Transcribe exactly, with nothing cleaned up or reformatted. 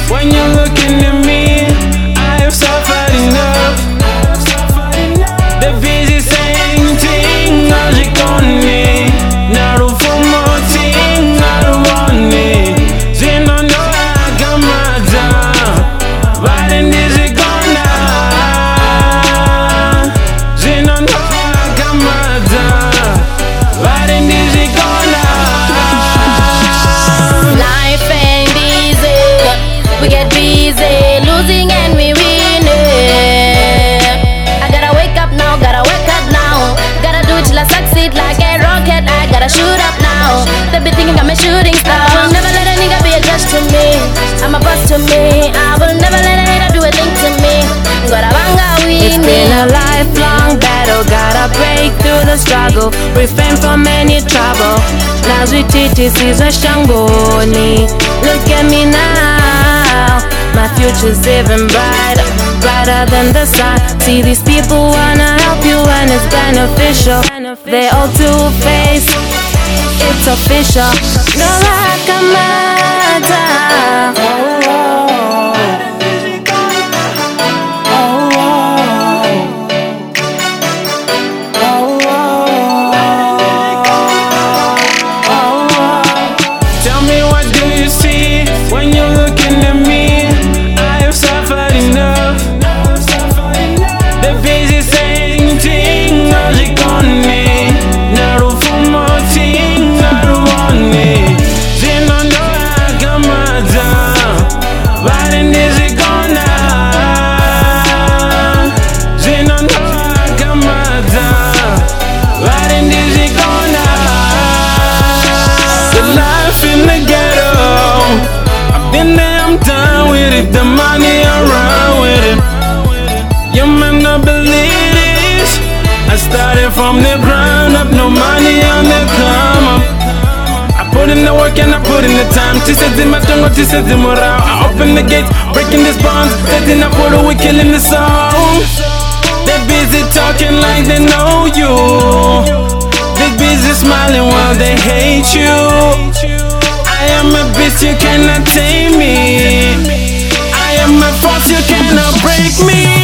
when you're looking at me. I have suffered enough. The busy saying thing, ajikoni. Narufumo ting, naruwani. Zino no agamada. Varin dizigona. Zino no agamada. Varin dizigona. Life ain't easy. We get busy, losing and we winning. I gotta wake up now, gotta wake up now. Gotta do it till I succeed like a rocket. I gotta shoot up now. They be thinking I'm a shooting star. I will never let a nigga be a judge to me. I'm a boss to me. I will never let a hater do a thing to me. Gotta banga with It's been a lifelong battle, gotta break through the struggle, refrain from any trouble. Nazwititi shangoni. Look at me now, my future's even brighter, brighter than the sun. See, these people wanna help you and it's beneficial. They all two-faced, it's official. No lakamata. Tell me, what do you see when you're looking at me? I have suffered enough. The busy saying ting, ajikoni. Narufumo ting, naruwani. Zino no agamada. Varin dizigona. Zino no agamada. Varin dizigona. The life in the ghetto, I've been there, I'm done with it. The money, I run with it. You might not believe this. I started from the ground up, no money on the come up. I put in the work and I put in the time. She said in my tongue, she said in my round. I open the gates, breaking these bonds. Setting up for the we killing the song. They're busy talking like they know you. They're busy smiling while they hate you. I am a beast, you cannot tame me. I am a force, you cannot break me.